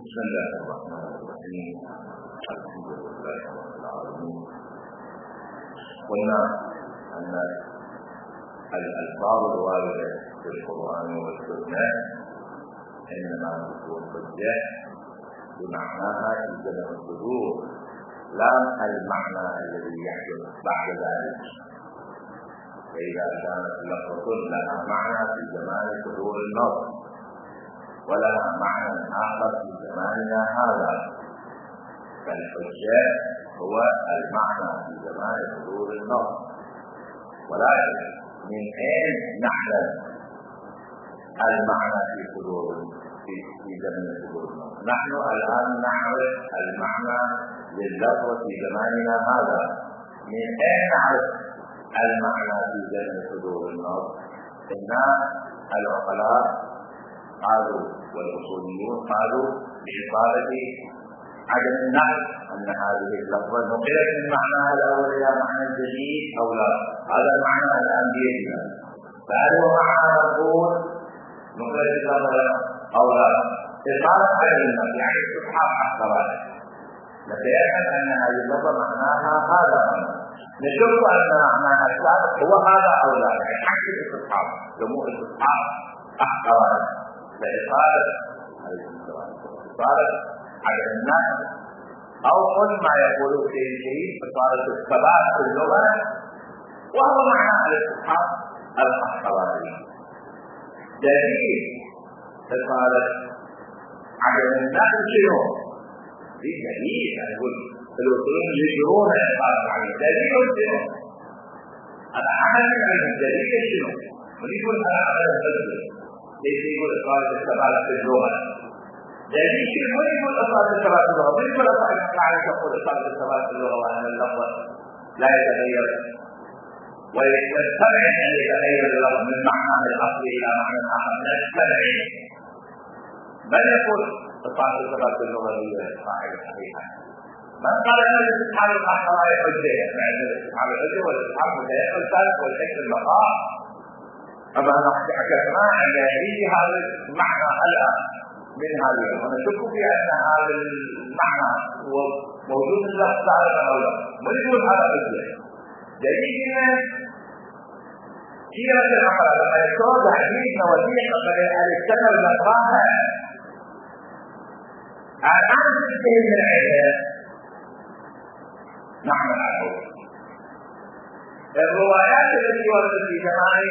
بسم الله الرحمن الرحيم. الحمد لله رب العالمين. قلنا أن الألفاظ الواردة في القرآن والسنة إنما تكون حجة بمعناها في زمن الحضور، لا المعنى الذي يحدث بعد ذلك. فإذا كانت لفظة لها معنى في زمان حضور النص ولها معنى آخر في زماننا هذا، فالحجة هو المعنى في زمان حضور النص. ولكن من أين نعلم المعنى في زمن حضور النص؟ نحن الآن نعرف المعنى لللفظ في زماننا هذا. من أين نعرف المعنى في زمن حضور النص؟ إن العقلاء قالوا والأصوليون قالوا بإفادة عدم النقل أن هذه اللفظة نقلت من معناها الأول إلى معنى جديد أو لا. هذا المعنى الآن بيدنا، فهل هو معنى مقبول نقلت اللفظة أو لا؟ إفادة عدم النقل يعني استصحاب أخبار، نتيقن أن هذه اللفظة معناها هذا، نشوف أن معناها السابق هو هذا أو لا، يعني حق الاستصحاب جموع استصحاب أخبار لإفادة عدم النقل، أو قل ما يقوله في الشيء إفادة الثبات في اللغة، وهو معنى الاستصحاب الأخباري. دليل إفادة عدم النقل شنو؟ في دليل يقول الأصوليين يجرون إفادة عدم دليل شنو؟ هذا عمل من الدليل شنو؟ ويقول هذا عمل الدليل ليس يقول إفادة الثبات في اللغة. دليل شنو؟ يقول إفادة الثبات في اللغة، ويقول إفادة الثبات في اللغة وأن اللفظ لا يتغير ويستبعد أن يتغير اللفظ من معناه الأصلي إلى معنى آخر، لا يستبعد، بل يقول إفادة الثبات في اللغة هي قاعدة صحيحة. من قال أن الاستصحاب الأخباري حجة، يعني الاستصحاب الحجة والاستصحاب متيقن ثالث والحكم البقاء. أما نحن حكمنا أن يجري هذا المعنى الآن من هذه، ونشك في أن هذا المعنى هو موجود في اللفظ سابقا أو لا، ونقول هذا حجة. دليلنا سيرة العمل لما يكون تحديد موازين الاستمر المقاهى الآن تنتهي من العلم. نحن نعلم الروايات التي وردت في زمان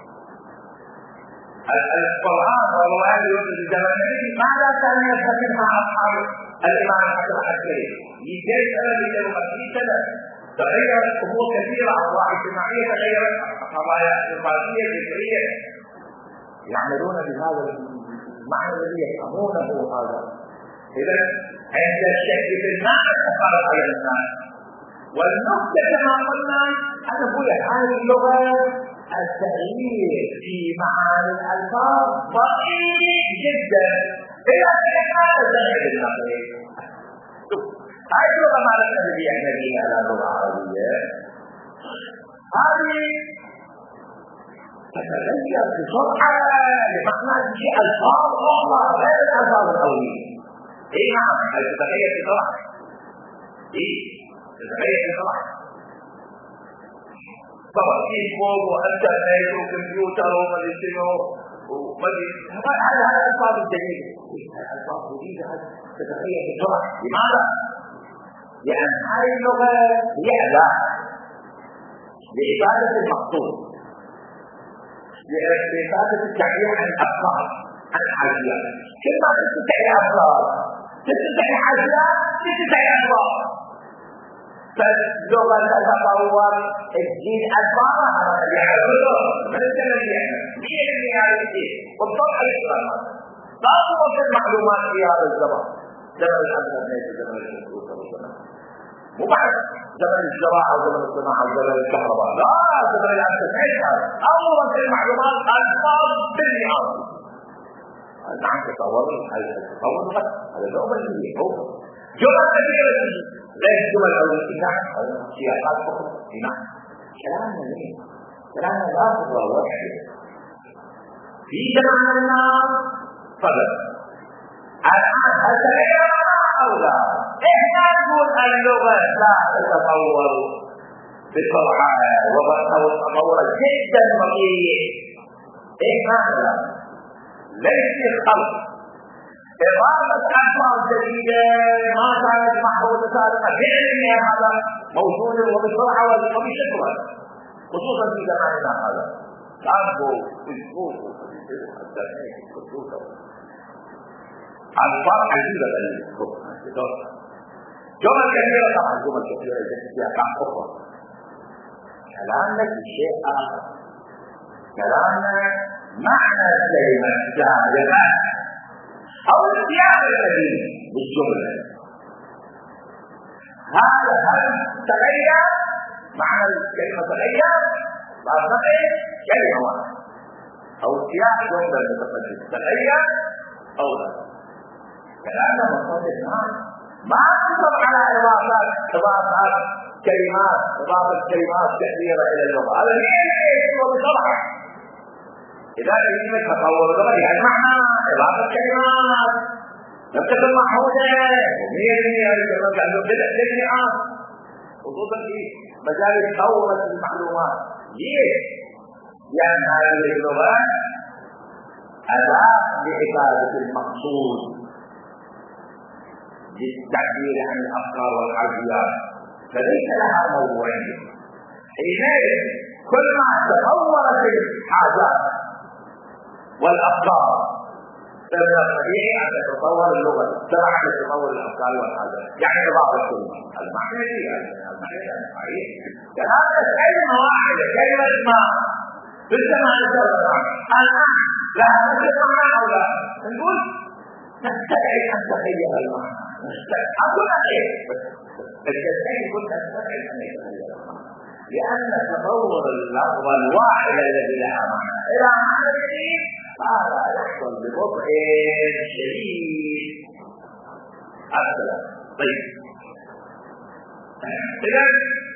القرآن والروايات التي وردت في زمان النبي ماذا كان يفهمها أصحاب الإمام الحسن العسكري؟ يجي سنة لتلقى سنة تغيرت أمور كثيرة، أوضاع اجتماعية تغيرت، قضايا اقتصادية فكرية، يعملون بهذا المعنى الذي يفهمونه هذا. إذا عند الشك في المعنى تفرق على الناس. والنقطة كما قلنا أنه هذه اللغة التغيير في معاني الألفاظ ضئيل جدا، إلى أن هذا زمن النقل. هذه اللغة مالتنا الذي احنا بها على اللغة العربية هذه تتغير بسرعة لمعنى شيء ألفاظ أخرى غير الألفاظ الأولية. إيه نعم، تتغير بسرعة. إيه تتغير بسرعة. طبعا تليفون وإنترنت وكمبيوتر ومدرسة هذا الألفاظ الجديدة. الألفاظ الجديدة تتغير بسرعة. لماذا؟ لأن هذه اللغة هي أداة لإفادة المقصود، لإفادة التعبير عن الأفكار عن الحاجيات. كما تستطيع أفكار تستطيع حاجيات تستطيع أفكار، فاللغة تتطور تزيد أفكارها يعرفه من التنبيه مين اللي يعرفه والطبع الإسلام لا توصل المعلومات في هذا الزمان، زمن الإنترنت وزمن الكمبيوتر وزمن مو بعد زمن الزراعة وزمن الصناعة وزمن الكهرباء، لا زمن الإنترنت أول شيء المعلومات ألفاظ بالمئات. نعم تطور هذا الأمر اللي هو جمل كثيرة ليس جمل أولية سياقات أخرى. نعم كلامنا ليه؟ كلامنا لا تتطور في زماننا فقط الآن أتغير أو لا؟ إحنا نقول اللغة لا تتطور بسرعة وتطور جدا بطيء. هذا ليس الخلق إضافة ألفاظ جديدة ما كانت محفوظة سابقا بعلمها هذا موجود وبسرعة وبشكوى، خصوصا في زماننا هذا. كانوا يشوفوا الفرق عجيبة جمل كثيرة، طبعا جمل كثيرة فيها كان أخرى. كلامنا في شيء آخر، كلامنا معنى كلمة جاهلة أو السياق القديم بالجملة. هذا هل تغير معنى الكلمة تغير بعد كلمة واحدة أو سياق جملة متقدمة تغير أو لا؟ كلامنا مصادر ما تنظر على إضافات كلمات، إضافة كلمات كثيرة إلى اللغة. هذا ليش هو بسرعة. إذا كلمة تطور اللغة يعني معنى إضافة كلمات لم تكن محفوظة ومية الكلمات عنده بدء للمئات، خصوصا في مجال تطور المعلومات. ليش؟ لأن هذه اللغة أداة لإفادة المقصود، للتعبير عن الأفكار والحركيات، فليس لها موضوعين. حينئذ كل ما تطورت الحاجات والأفكار فمن الطبيعي أن تتطور اللغة تبعا لتطور الأفكار والحاجات. يعني بعض الكلمة المعنوية صحيح كلامة كلمة واحدة، كلمة ما في الزمان السابق الآن لها نفس المعنى أو لا؟ نقول نستدعي أن تغير المعنى، أقول أخير الجزائي كنت أستدعي أن يتغير المعنى، لأن تطور اللفظة الواحدة الذي لها معنى إلى معنى جديد هذا يحصل ببطء شديد. أسلم. طيب إذن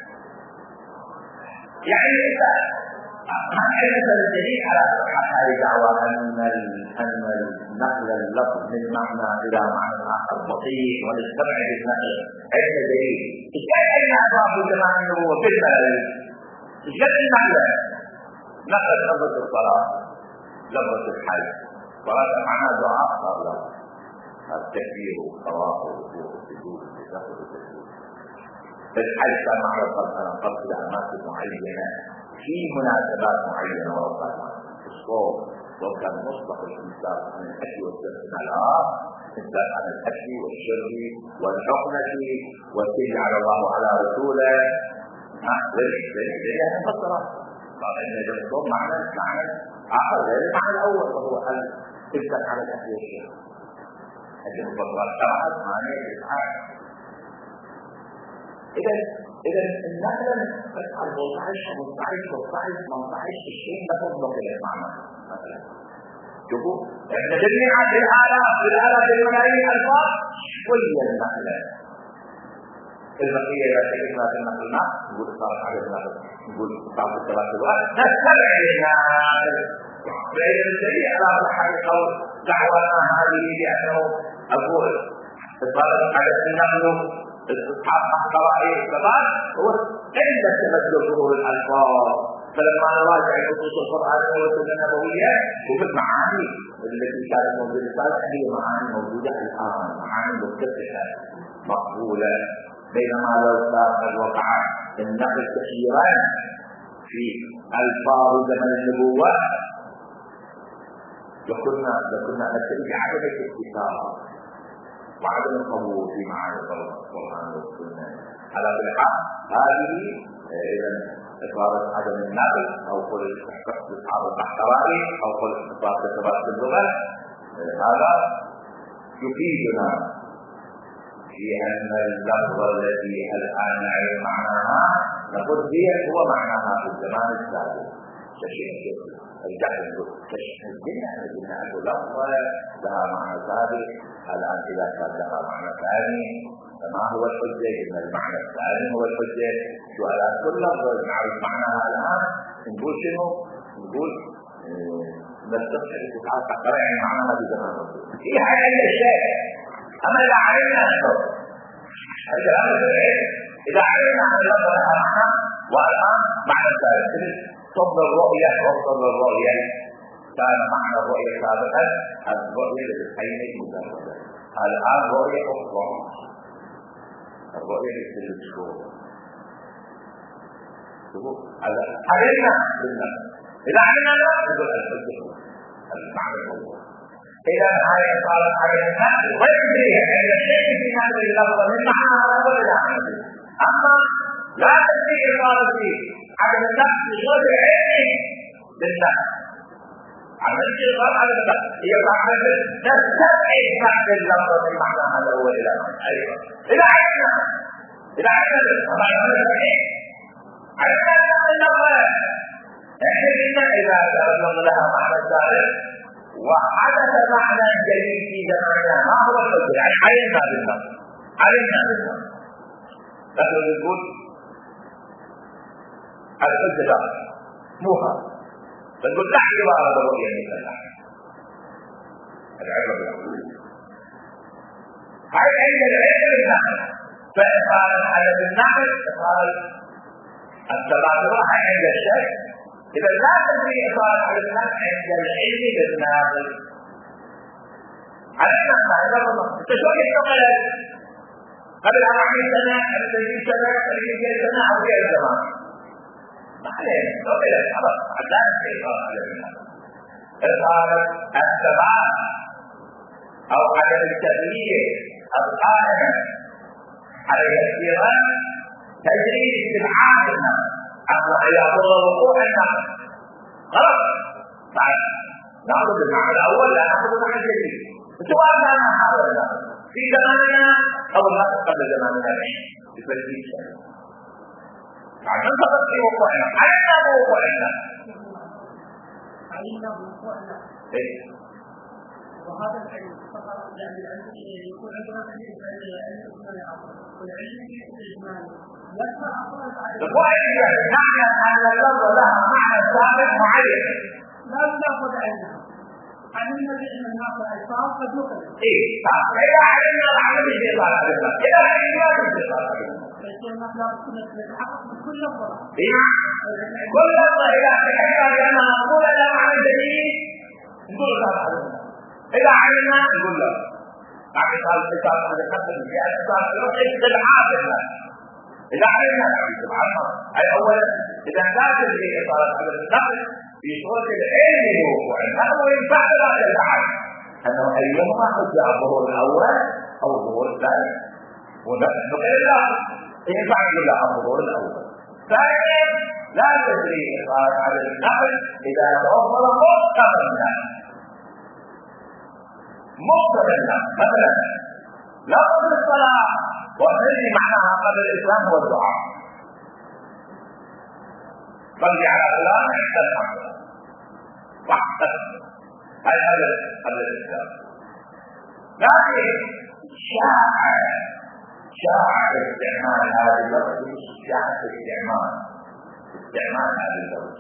يعني ما المثل الجديد على صحة هذه الدعوة أن نقل اللفظ من معنى إلى معنى آخر بطيء ونستبعد النقل علم جديد. إشكال أين أضاف زمان النبوة في الملل؟ إشكال النقل نقل لفظة الصلاة، لفظة الحج، صلاة معنى دعاء قبل التكبير والطواف والركوع والسجود والتشهد والتسليم. الحج كان معنى القصد إلى أماكن معينة في مناسبات معينة وأوقات معينة. الصوم لو كان مطلق الإمساك عن الأكل والشرب مع إمساك عن الأكل والشرب والحقنة والسجد على الله وعلى رسوله لأنها مفسرة. قال إن الصوم معنى آخر غير المعنى الأول وهو الإمساك على الأكل والشرب. هذه مفسرات شرعت معنى الإسعاف. إذا النقل تفعل 18 الشيء نقل نقل المعنى مثلا. شوفوا احنا جميعا بالآلاف الملايين ألفاظ شوية النقل البقية إذا تجدنا في النقلنا نقول صارت على النقل، نقول صارت الثلاث الوقت نستمع للنقل بأي الشيء على صحة قول دعوانا هذه لأنه أقول صارت على النقل استصحاب قواعد الثبات هو عند تمثل ظهور الألفاظ. فلما نراجع نصوص القرآن والسنة النبوية وفي المعاني التي كانت موجودة هي معاني موجودة الآن، معاني متفتحة مقبولة. بينما لو كان وقع النقل كثيرا في ألفاظ زمن النبوة لكنا نتيجة عدم الاكتفاء وعدم القبول في معاني القرآن والسنة. على كل حال هذه إذا إثارة عدم النقل أو قل استصحاب الاحترائي أو قل إثارة ثبات اللغة، هذا يفيدنا في أن اللفظ الذي الآن نعرف معناها نقول هو معناها في الزمان السابق كشيء الجهل كشف الدنيا أنه لفظة لها معنى سابق. الآن إذا كان لها معنى ثاني فما هو الحجة؟ إن المعنى الثاني هو الحجة. على كل لفظ نعرف معناها الآن نقول شنو؟ نقول بس تعال تقرأ معناها بزمان هي حاجة الشيء. أما إذا علمنا إذا علمنا أن اللفظ لها معنى والآن معنى ثالث صدر الرؤية وصدر الرؤية كان معنى الرؤية سابقا الرؤية للعين المجردة الآن رؤية أخرى الرؤية للتلسكوب علمنا بالنفس إذا علمنا نقول الحجة المعنى الأول إذا هذه قالت علينا ويجري أن الشيء في هذه اللفظة من معنى ولا أما لا تجري إقالتي على النفس بشرط العلم للنفس على الإقالة على النفس هي معنى تستمعي تحت اللفظة من معنى الأول إلى أيضا إذا علمنا علمنا اللفظة احنا إذا تأمل لها معنى ثالث وحدث معنى جديد في زماننا ما هو الحجة يعني علمنا بالنص لكن يقول الحجة مو هذا تقول تحكي على الرؤية مثل العبرة بالعقل هاي عند العلم بالنحل فإقال الحدث بالنحل إقال التبادل هاي عند الشيء إذا لا تدري إقال الحدث بالنحل عند العلم بالنحل علينا أن نعلم تشوف يشتغل قبل 40 سنة قبل 30 سنة قبل 100 سنة أو غير زمان ما علينا قبل خلاص لا تدري إقال التبادل أو عدم التغيير القائم على الاستيراد تجريد استبعادنا أما إلى وقوع النقل خلاص بعد نأخذ المعنى الأول لا نأخذ المعنى الجديد سواء كان هذا في زماننا أو لا قبل زماننا بترتيب شيء عشان فقط في وقوعنا علمنا بوقوعنا وهذا العلم فقط يعني العلم يكون عندنا دليل على العلم والعلم الاجمالي يدفع اصلا معنى ان اللفظ لها معنى ثابت معين لا ناخذ عنها علمنا بان الناس الالفاظ قد نقلت اذا علمنا العمل بالشيطان اذا علمنا بالشيطان فالناس لا تتحقق من كل لفظه كل لفظه اذا تحقق بانها مقوله لها معنى جديد نقول هذا إذا علمنا نقول له بعد قال الكتاب هذا كتب في أسباب الوحيد العابدة إذا علمنا سبحان الله أي أولا إذا لا تدري إطارة هذا النقل في صورة العلم الوقوع هذا ينفع لا يدعي أنه أيهما حجة الظهور الأول أو الظهور الثاني ونحن إلا ينفع إلا الظهور الأول ثانيا لا تدري إطارة هذا النقل إذا توفر مقتضى مقتضى مثلا لا قبل الصلاة وهذه معناها قبل الإسلام هو الدعاء صلي على فلان عند الحمد واحسن هذا قبل الإسلام لكن شاع استعمال هذه اللفظ شاع استعمال هذه اللفظ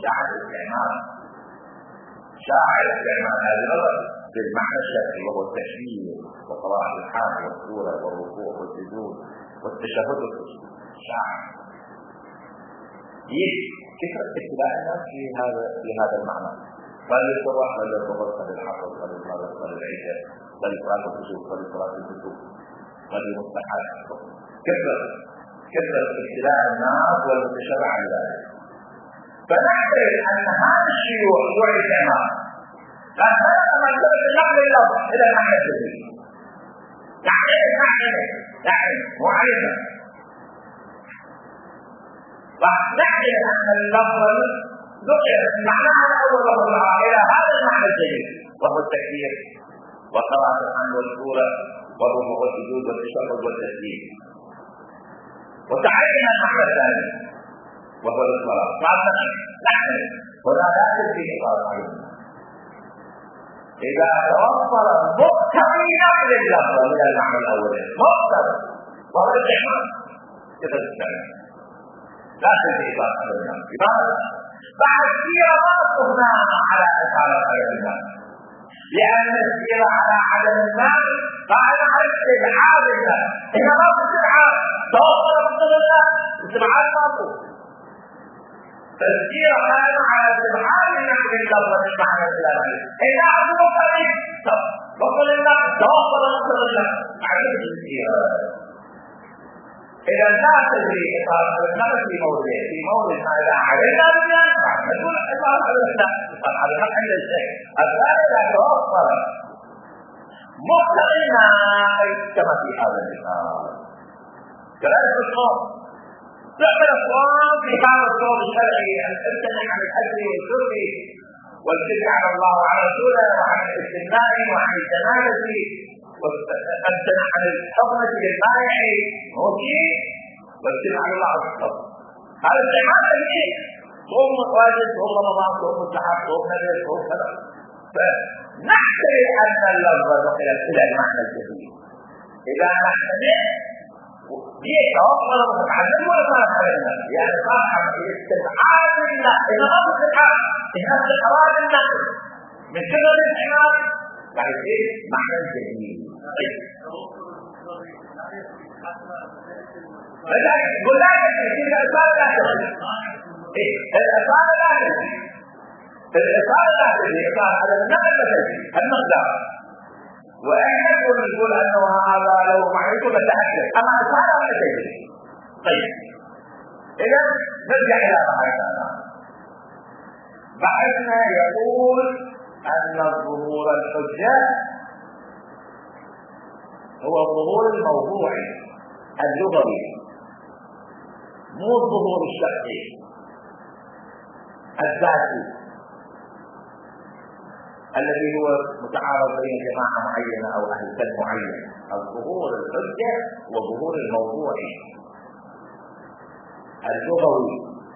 شاع استعمال هذه اللفظ بالمعنى الشرعي وهو التشبيه وقراءة الحال والسورة والركوع والسجود والتشهد شاعر كثرة اتباع الناس في هذا المعنى قال للصباح قال للظهر قال للعصر قال للمغرب قال للعشاء قال لصلاة الكسوف قال لصلاة الكسوف قال للمستحاج كثرة اتباع الناس والمتشرع لذلك فنعتبر أن هذا الشيوع هو الاستعمال لا هذا ما يقول النقل إلى المعنى الجديد يعني معلمة ونعلم أن اللفظ ذكر معناها الأول وهو إلى هذا المعنى الجديد وهو التكبير وقراءة الحمد والسورة والركوع والسجود والتشهد والتسليم وتعين المعنى الثاني وهو الصلاة نعلم ولا تدري إطارة علمنا إذا توفر مقتضي نقل اللفظ من المعنى الأول مقتضي وهو الاستعمال كذا الثاني لا تدري إطارة علمنا لماذا؟ بعد السيرة ما صرناها على أثار غير الله، لأن السيرة على عدم المال قال على استدعاء الله. إذا ما استدعاء توصل رسول الله استدعاء الماضي، فالسيرة قال على استدعاء نحن الله ونسمعنا السلام. إذا عدو قريب وصل الله توصل رسول الله عليه السيرة. إذا لا تدري إطار في موضع ماذا علينا بنا نقول إطار على محل الشيء الثاني لا توصل مقترنا كما في هذا الإطار. كذلك الصوم تعمل الصوم في هذا الصوم الشرعي أن تمتنع عن الأكل والشرب والشرك على الله وعلى رسوله وعن الاستثناء وعن الجنازة وتمتنع عن الحضنة للمائع موتي والشرك على الله والصوم. هذا استعمال تجديد صوم واجب صوم رمضان صوم مستحب صوم نذر صوم كذا. فنحترم أن اللفظ نقل إلى المعنى الجديد. إذا نحترم دي توصل متعلم ولا ما نحترمها؟ يعني صاحب استدعاء الله إذا ما استدعاء إذا استدعاء الله من كذا الاستعمال بعد إيه معنى الجديد. قل لا تجري الأسباب لا تجري الأسباب لا تجري الأسباب لا تجري الأسباب على النقل لا تجري المقدار وإحنا نقول أنه هذا لو معرفة متأكد أما الأسباب لا تجري. طيب إذا نرجع إلى بحثنا. بحثنا يقول أن الظهور الحجة هو الظهور الموضوعي اللغوي مو الظهور الشخصي الذاتي الذي هو متعارض بين جماعة معينة أو أهل سلم معين. الظهور الحجة هو الظهور الموضوعي اللغوي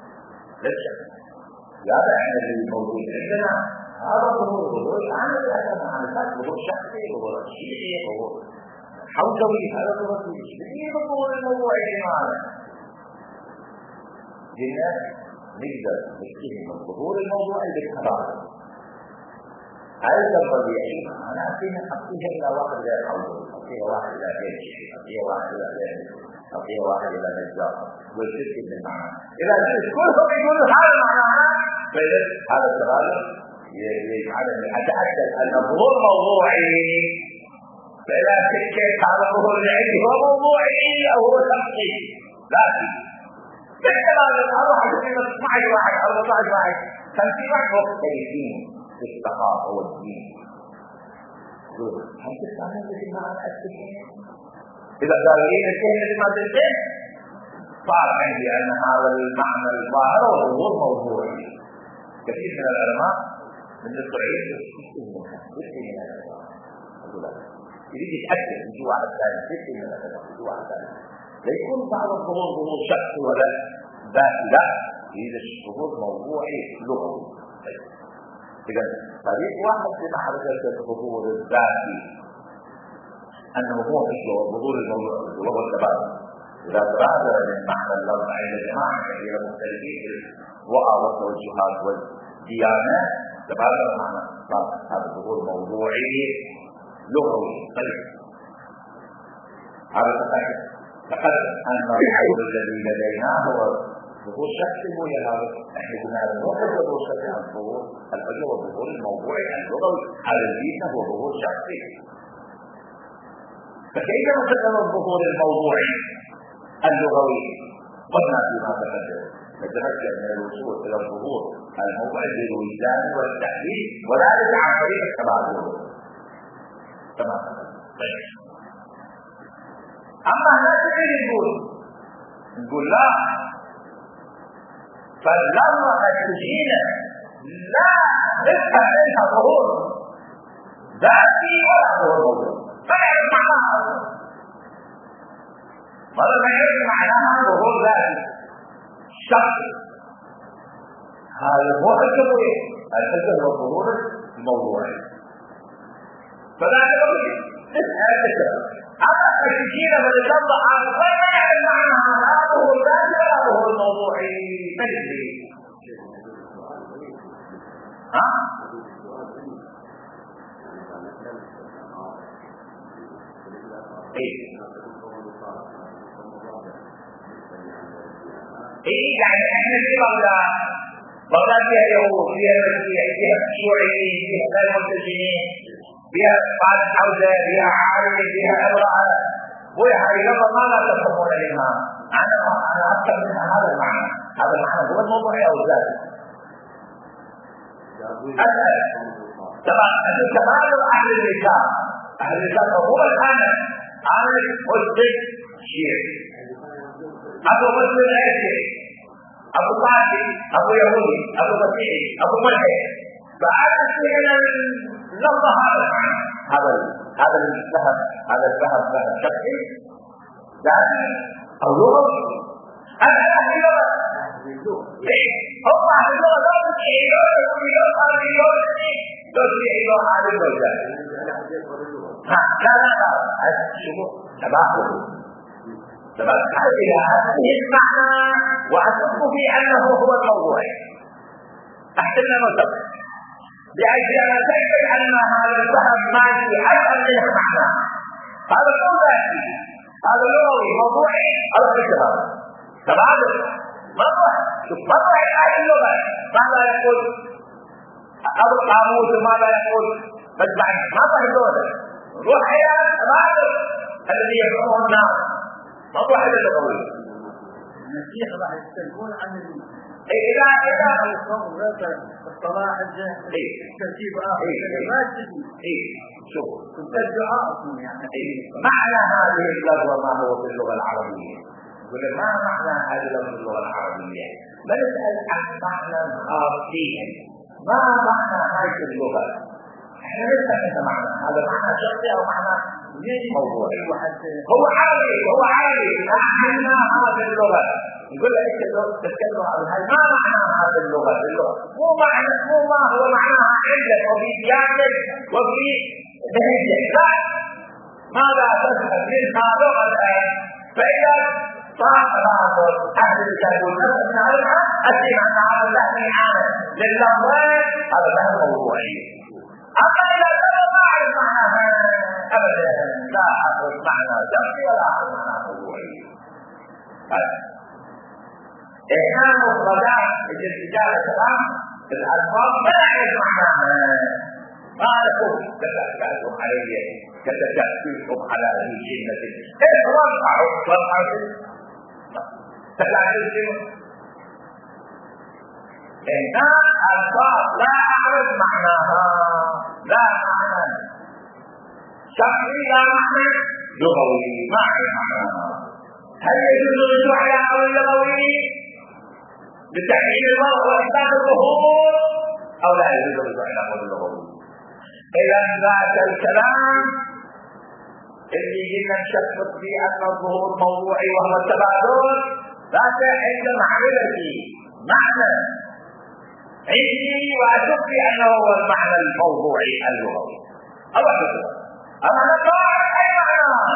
هذا احنا اللي موجود عندنا. هذا ظهور عامل ظهور شخصي ظهور شيعي ظهور حوزوي. هذا ظهور شيعي ظهور الموضوعي هذا جينا نقدر نتهم الظهور الموضوعي بالقرار. هذا الطبيعي أنا أعطيها إلى واحد غير حوزوي، أعطيها واحد إلى غير شيعي، أعطيها واحد إلى غير أعطيها واحد إلى نجار والشرك بالمعنى. إذا كلهم يقولوا هذا معناه فإذا هذا التغالب يجعلني أتأكد أن الظهور موضوعي. فإذا كيف هذا الظهور العلمي هو موضوعي أو هو شخصي ذاتي. فإذا أروح أجيب 12 واحد أو 14 واحد 50 واحد مختلفين في الثقافة والدين. هل تستعمل في المعنى السلمي؟ إذا قال لي الكلمة ما تنتهي صار عندي أن هذا المعنى الظاهر هو ظهور موضوعي. كثير من العلماء من الصعيد يستثني من هذا يريد يتأكد من جوا على الثاني يستثني من هذا جوا على الثاني لا يكون بعض الظهور ظهور شخصي ولا ذاتي، لا يريد الظهور موضوعي لغوي. إذا طريق واحد في معرفة الظهور الذاتي أنه هو مثل الظهور الموضوعي وهو التبادل. إذا تبادل من معنى اللفظ عند جماعة كثيرة مختلفين الرؤى والتوجهات والديانات تبادل معنى هذا الظهور موضوعي لغوي. طيب هذا تقدم أن الظهور الذي لدينا هو ظهور شخصي هو هذا نحن قلنا هذا ظهور شخصي عن الظهور الحجة والظهور الموضوعي اللغوي. هذا الدين هو ظهور شخصي. فكيف نقدم الظهور الموضوعي اللغوي؟ قلنا فيما تقدم نتمكن من الوصول الى الظهور الموضوعي بالوجدان والتحليل وذلك عن طريق التبادل. تمام. اما هناك نقول لا، فاللفظة تجينا لا نفهم منها ظهور ذاتي ولا ظهور موضوعي. فيعرف معناها مرة ما يعرف معناها ظهور ذاتي شخصي. هذا هو الحجة هو الظهور الموضوعي. فذلك نسأل أما تجينا من اللفظة عن غير معناها لا ظهور ذاتي ولا ظهور موضوعي. تجري يعني احنا في بغداد فيها يهود، فيها مسيحيين، فيها شيوعيين، فيها غير ملتزمين، فيها بعض حوزه، فيها عالم، فيها امراه. ويا ماذا تفهمون منها؟ انا اكثر منها هذا المعنى. هذا المعنى هو الموضوع او الذات. طبعا كمال اهل اللسان، اهل اللسان هو الان قلت شيعي، ابو مسلم عيسي، ابو طاهر، ابو يهودي، ابو مسيحي، ابو ملحد. فانا فينا لفظ هذا الذهب، هذا الذهب شخصي ذاتي او لغوي. انا اهل اللغه، هم اهل اللغه لا يستطيعون هذه اللغه. لا شوفوا تباهل هذه المعنى وأشك في أنه هو الموضوع. أحسن نصب بأجل أن تجد أن هذا الذهب ماشي حتى من المعنى. هذا مو ذاتي، هذا لغوي موضوعي أو الكلام تبادل. مرة هذه اللغة ماذا يقول أبو القاموس وماذا يقول بس بعد ما تهدون روح إلى تبادل الذي يفهمه الناس. موضوع هذا اللغوي المسيح راح يختلفون عن إذا الصلاح الجاهلي ترتيب آخر ما تجي شوف الدعاء يعني معنى هذه اللغة ما هو في اللغة العربية. يقول ما معنى هذه اللغة في اللغة العربية؟ بنسأل عن معنى خاصي. ما معنى هذه اللغة؟ احنا نسأل معنى هذا معنى شخصي أو معنى موضوعي. هو عالي معنى هذه اللغة. يقول لك تتكلم عن ما معنى هذه اللغة؟ مو ما هو معناها عندك وفي ديانتك وفي لهجتك. لا، ماذا تفهم منها لغة؟ فإذا صار أهل الكتاب والنص نعرفها أتي أن هذا اللحن عام لللغوات، هذا لحن موضوعي. أما إذا ما أعرف معناها أبدا، لا أعرف معنى شخصي ولا أعرف معنى موضوعي. إحنا مفردات الرجال الكلام الألفاظ ما نعرف معناها. ما نقول تتكلم علي كتكلم على ذي شدة. كيف وضعوا تتكلم إحنا ألفاظ لا أعرف معناها، لا معنى شخصي، لا معنى لغوي، ما أعرف معناها. هل يجوز الرجوع إلى قول اللغوي بتحليل المرء وإثبات الظهور أو لا يجوز الرجوع إلى قول اللغوي؟ إذا ذاك الكلام اللي جينا نشخص فيه أن الظهور موضوعي وهو التبادل، ذاك عند معرفتي معنى عندي وأشك أنه هو المعنى الموضوعي اللغوي أو اللغوي. أما نقول أي معنى،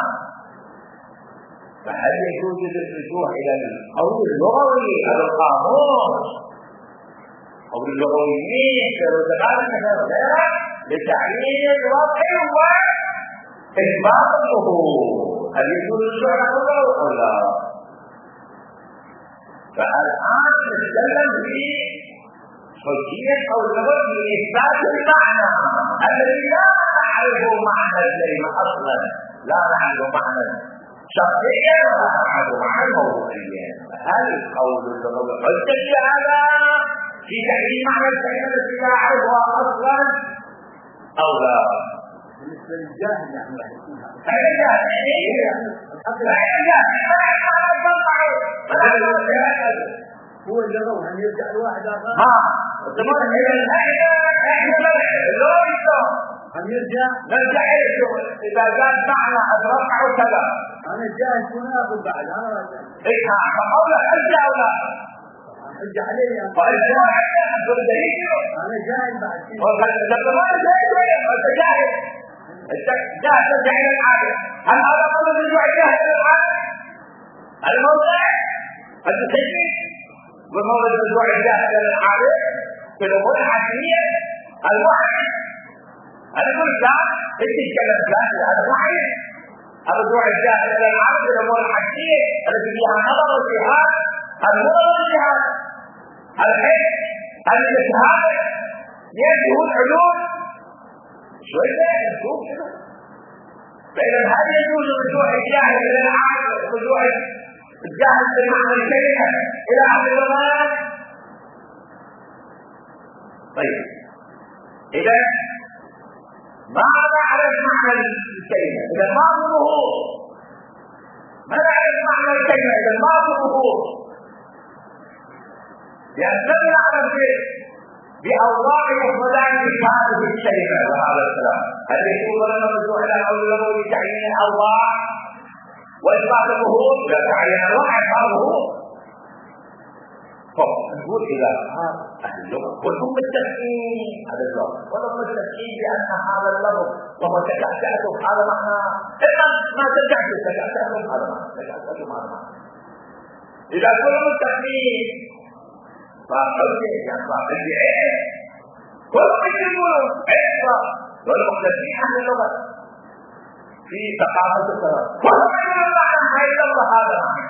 فهل يجوز الرجوع إلى القول اللغوي أو القاموس أو اللغويين لتعيين الواقع وإثبات الظهور؟ هل يجوز الرجوع إلى القول أو لا؟ فالآن نتكلم في حجية أو اللغة لإثبات المعنى الذي لا نعرف معنى الكلمة أصلا، لا نعرف معنى شخصيا ولا نعرف معنى موضوعيا. هل قول اللغة حجة هذا في تعيين معنى الكلمة التي لا أعرفها أصلا أو لا؟ بالنسبة للجاهل يعني هذا جاهل هو اللغوي أن يرجع الواحد آخر أن نرجع إذا كان معنى أترفع كذا أنا جاهل كنا أقول بعد أنا إيه فقول حجة أو لا حجة علي أنا جاهل بعد لما ما جاهل جاهل ترجع إلى العادة. هل هذا قبل رجوع الجاهل إلى العادة؟ الموضع التسجيل بموضوع الرجوع الجاهز للعارف في الأمور الحكمية الوحي. أنا أقول لا تتكلم جاهز هذا وحي. الرجوع الجاهز للعارف في الأمور الحكمية التي فيها نظر والجهاد، النظر والجهاد، الحكم، الاجتهاد، يده العلوم شوية نشوف كده. فإذا هل يجوز الرجوع الجاهز إلى العارف، الرجوع الجاهز بالمعنى الكلمة إلى أهل الزمان؟ طيب إذا ما نعرف معنى الكلمة، إذا ما في ظهور، ما نعرف معنى الكلمة، إذا ما في ظهور، لأن لم نعرف بأوضاع مفردان في هذه الكلمة وهذا الكلام. هل يكون لنا الرجوع إلى قول الله لتعيين الأوضاع وإثبات الظهور؟ لا تعين الوحي هذا ظهور. نقول إذا أهل اللغة كلهم متفقين على اللغة، ولهم متفقين بأن هذا اللفظ وما تكأتهم هذا معنى، إما ما تكأتهم هذا معنى. إذا كلهم متفقين فحجة يعني فحجة كلهم يقولون عصر والمختلفين عن اللغة في ثقافة الصلاة كلهم يقولون معنى هذا الله هذا معنى.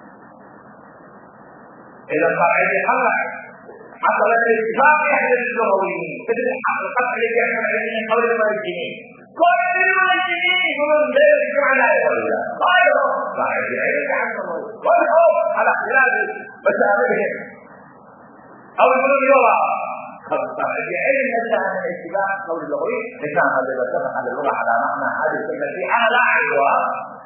إذا قاعدة حصل الاتفاق أهل اللغويين مثل الحق الذي يحكم عليه قول المالكيين، كل المالكيين يقولون لا يرجع على الله غيره قاعدة عن اللغوي والحب على خلاف مسائلهم أو يقولون يرى قاعدة علم أن الاتفاق قول اللغوي إنسان هذا يتفق على اللغة على معنى هذه الكلمة على لا عدوى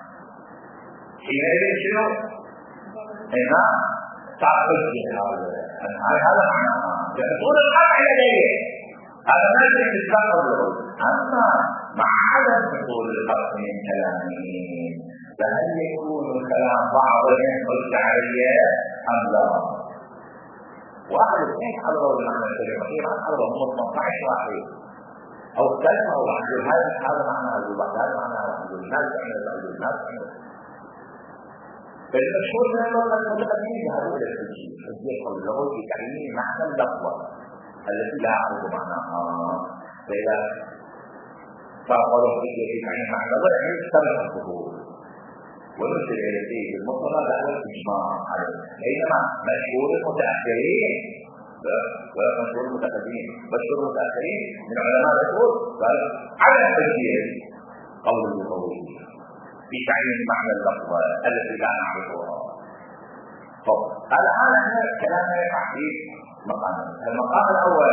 حينئذ شنو؟ إنها تعقد هذا معنى يقول القطع إليه هذا ما يجب إطلاق الظهور. أما مع عدم حصول القطع من كلامه فهل يكون الكلام بعض ينقل تعاليه أم لا؟ واحد اثنين حضروا المعنى الكلمة كثيرا حضروا هم 18 واحد أو كلمة أو واحد هذا معنى هذا معنى الناس الناس فالمشهور من اللغة المتقدمين بهذول الحجية حجية قول اللغوي في تعيين معنى اللفظة التي لا أعرف معناها. فإذا فقالوا في تعيين معنى اللفظة يعني سبب الظهور ونرسل إلى الشيء المطلق لا الإجماع عليه. بينما مشهور المتأخرين ومشهور المتقدمين مشهور المتأخرين من علماء الأصول قال على حجية قول اللغوي في تعيين معنى اللفظة التي لا نعرفها. طب الآن احنا كلامنا يقع في مقامين. المقام الأول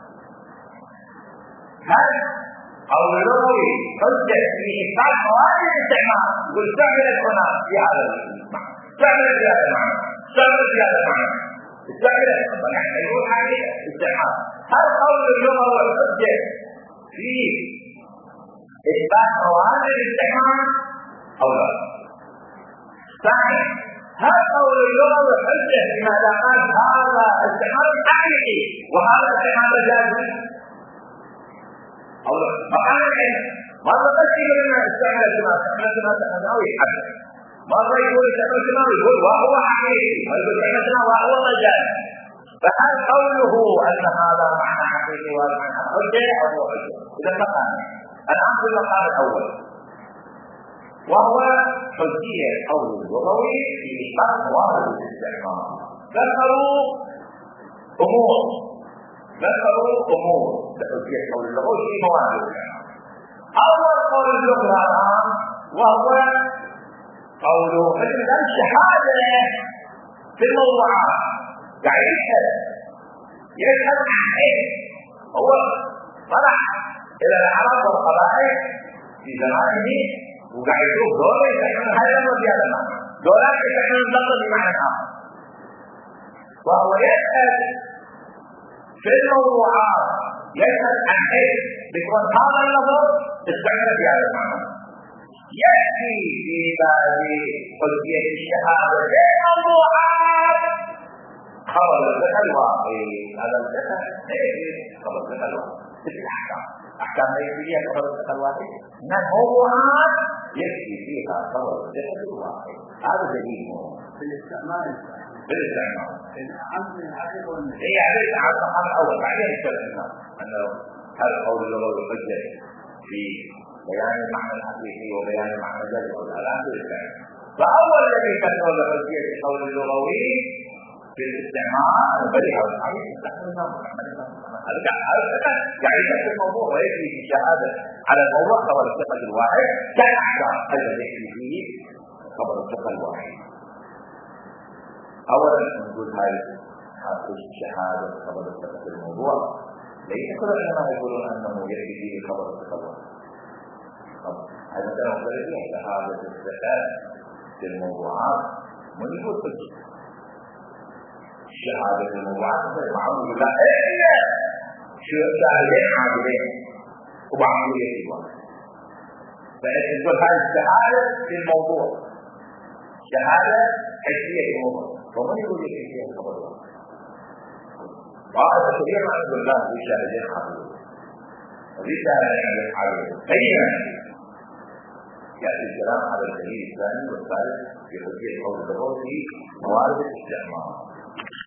هل قول اللغوي حجة في إثبات قواعد الاستعمال واستعملت هنا في هذا المعنى، استعملت في هذا المعنى، استعملت في هذا المعنى، استعملت ونحن نقول هذه استعمال. هل قول اللغوي حجة في إثبات قواعد الاستعمال أو لا؟ ثاني هل قول اللغة حجة لماذا قال هذا استعمال حقيقي وهذا استعمال مجازي أو لا؟ فقال العلم مرة تشير لنا استعمال تماوي حجة، مرة يقول استعمال تماوي يقول وهو حقيقي، ويقول استعمال وهو مجازي. فهل قوله أن هذا معنى حقيقي وهذا معنى حجة أو هو حجة؟ إذا مقام الآن في المقام الأول وهو حجية قول اللغوي في إثبات قواعد الاستعمال. ذكروا أمور لحجية قول اللغوي في مواد الاستعمال. أول قول اللغة وهو قوله مثل الشهادة في الموضوعات يعني يشهد عن إيه؟ هو طلع إلى العرب والقبائل في زمانه وقاعد يشوف دول يستعملون هذا وزيادة المعنى، دولات يستعملون اللفظ بمعنى آخر، وهو يسأل في الموضوعات يسأل عن إيه؟ بيكون هذا اللفظ استعمل في هذا المعنى. يأتي في باب حجية الشهادة في الموضوعات خبر الذكر الواقعي. هذا الذكر خبر الذكر الواقعي في الأحكام، أحكام فيها خبر الذكر الواقعي موضوعات يكفي فيها خبر الذكر الواقعي. هذا دليل في الاستعمال بالاستعمار. هي عليه على المقام الاول، بعدين يتكلم انه هذا قول اللغوي حجه في بيان المعنى الحقيقي وبيان المعنى الجلي والآلام بالاستعمار. فاول الذي كتب حجيه قول اللغوي في الاستعمار بديهة الحديث استعملنا يعني نفس الموضوع ويجري في شهاده على الموضوع خبر الثقه الواحد كان احسن الذي يجري فيه خبر الثقه الواحد. اولا نقول هاي شهاده خبر الثقه في الموضوع ليس كل العلماء يقولون انه يجري فيه خبر الثقه الواحد. هذا كان مختلفين شهاده الثقه في الموضوعات من يقول شهادة الموضوعات معروف لا إلا شهادتين عادلين وبعضية واحد. فإذا هذه الشهادة في الموضوع شهادة حسية في الموضوع ومن يقول لك حسية الخبر واحد. وهذا كثير ما يقول الله في شهادتين عادلين وفي شهادتين عادلين بينا يأتي الكلام على الدليل الثاني والثالث في حسية قول الضبط في موارد الاستعمار.